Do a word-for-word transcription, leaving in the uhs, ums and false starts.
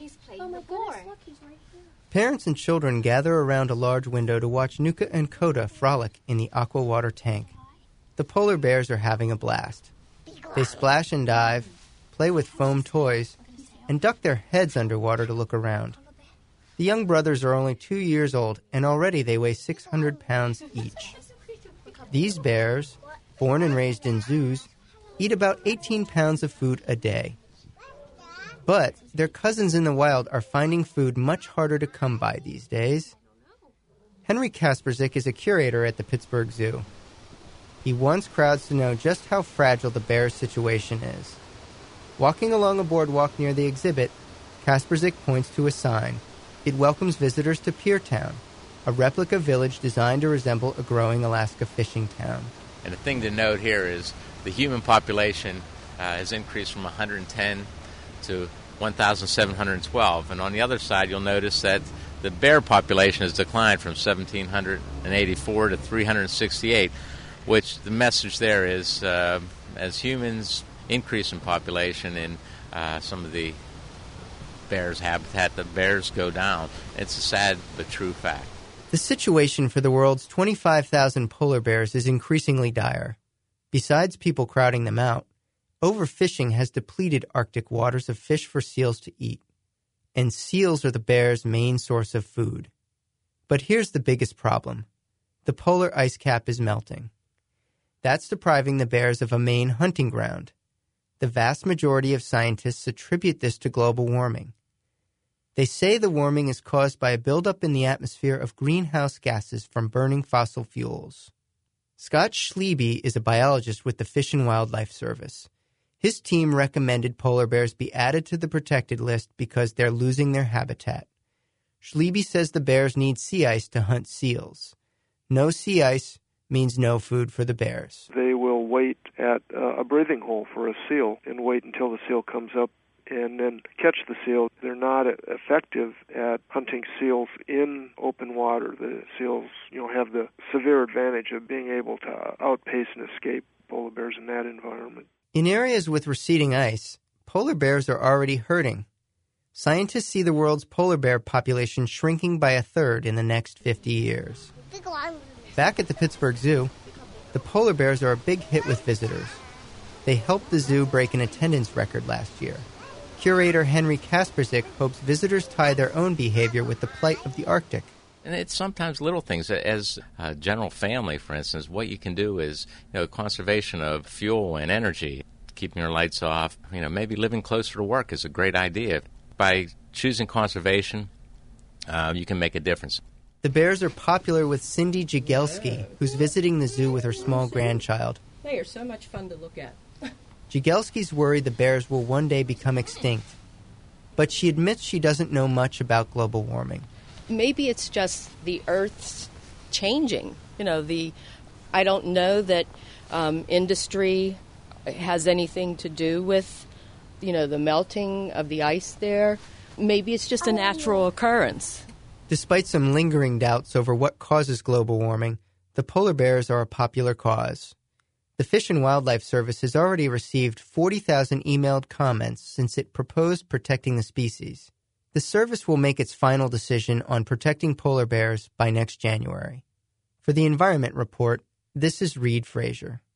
He's playing oh my the board. Goodness, look, he's right here. Parents and children gather around a large window to watch Nuka and Coda frolic in the aqua water tank. The polar bears are having a blast. They splash and dive, play with foam toys, and duck their heads underwater to look around. The young brothers are only two years old, and already they weigh six hundred pounds each. These bears, born and raised in zoos, eat about eighteen pounds of food a day. But their cousins in the wild are finding food much harder to come by these days. Henry Kasperzik is a curator at the Pittsburgh Zoo. He wants crowds to know just how fragile the bears' situation is. Walking along a boardwalk near the exhibit, Kasperzik points to a sign. It welcomes visitors to Piertown, a replica village designed to resemble a growing Alaska fishing town. And the thing to note here is the human population uh, has increased from one hundred ten to one thousand seven hundred twelve. And on the other side, you'll notice that the bear population has declined from one thousand seven hundred eighty-four to three hundred sixty-eight, which the message there is uh, as humans increase in population in uh, some of the bears' habitat, the bears go down. It's a sad but true fact. The situation for the world's twenty-five thousand polar bears is increasingly dire. Besides people crowding them out, overfishing has depleted Arctic waters of fish for seals to eat. And seals are the bears' main source of food. But here's the biggest problem. The polar ice cap is melting. That's depriving the bears of a main hunting ground. The vast majority of scientists attribute this to global warming. They say the warming is caused by a buildup in the atmosphere of greenhouse gases from burning fossil fuels. Scott Schliebe is a biologist with the Fish and Wildlife Service. His team recommended polar bears be added to the protected list because they're losing their habitat. Schliebe says the bears need sea ice to hunt seals. No sea ice means no food for the bears. They will wait at uh, a breathing hole for a seal and wait until the seal comes up and then catch the seal. They're not effective at hunting seals in open water. The seals, you know, have the severe advantage of being able to outpace and escape polar bears in that environment. In areas with receding ice, polar bears are already hurting. Scientists see the world's polar bear population shrinking by a third in the next fifty years. Back at the Pittsburgh Zoo, the polar bears are a big hit with visitors. They helped the zoo break an attendance record last year. Curator Henry Kasperzik hopes visitors tie their own behavior with the plight of the Arctic. And it's sometimes little things. As a general family, for instance, what you can do is, you know, conservation of fuel and energy, keeping your lights off. You know, maybe living closer to work is a great idea. By choosing conservation, uh, you can make a difference. The bears are popular with Cindy Jagelski, who's visiting the zoo with her small grandchild. They are so much fun to look at. Jagelski's worried the bears will one day become extinct, but she admits she doesn't know much about global warming. Maybe it's just the Earth's changing. You know, the I don't know that um, industry has anything to do with, you know, the melting of the ice there. Maybe it's just a natural occurrence. Despite some lingering doubts over what causes global warming, the polar bears are a popular cause. The Fish and Wildlife Service has already received forty thousand emailed comments since it proposed protecting the species. The service will make its final decision on protecting polar bears by next January. For the Environment Report, this is Reed Frazier.